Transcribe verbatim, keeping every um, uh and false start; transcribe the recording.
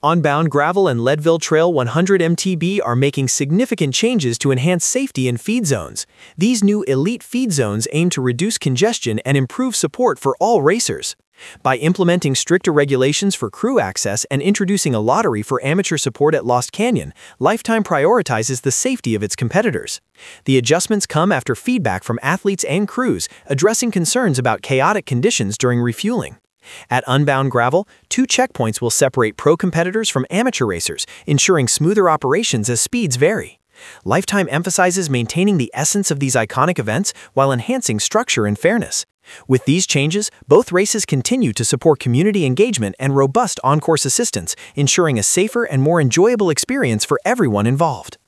Unbound Gravel and Leadville Trail one hundred M T B are making significant changes to enhance safety in feed zones. These new elite feed zones aim to reduce congestion and improve support for all racers. By implementing stricter regulations for crew access and introducing a lottery for amateur support at Lost Canyon, Lifetime prioritizes the safety of its competitors. The adjustments come after feedback from athletes and crews addressing concerns about chaotic conditions during refueling. At Unbound Gravel, two checkpoints will separate pro competitors from amateur racers, ensuring smoother operations as speeds vary. Lifetime emphasizes maintaining the essence of these iconic events while enhancing structure and fairness. With these changes, both races continue to support community engagement and robust on-course assistance, ensuring a safer and more enjoyable experience for everyone involved.